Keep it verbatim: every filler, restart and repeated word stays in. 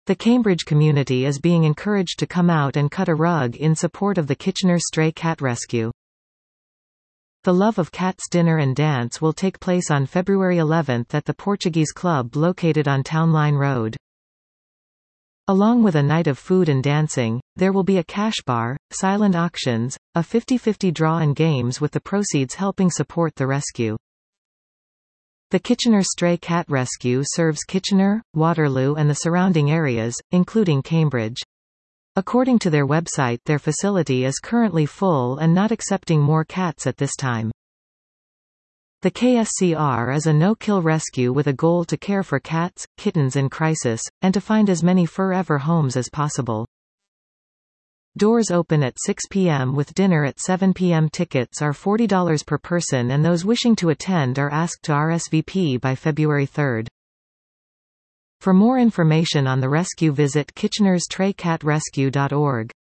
The Cambridge community is being encouraged to come out and cut a rug in support of the Kitchener Stray Cat Rescue. The Love of Cats dinner and dance will take place on February eleventh at the Portuguese Club located on Town Line Road. Along with a night of food and dancing, there will be a cash bar, silent auctions, a fifty fifty draw and games with the proceeds helping support the rescue. The Kitchener Stray Cat Rescue serves Kitchener, Waterloo and the surrounding areas, including Cambridge. According to their website, their facility is currently full and not accepting more cats at this time. The K S C R is a no-kill rescue with a goal to care for cats, kittens in crisis, and to find as many forever homes as possible. Doors open at six p m with dinner at seven p m Tickets are forty dollars per person and those wishing to attend are asked to R S V P by February third. For more information on the rescue, visit kitchener stray cat rescue dot org.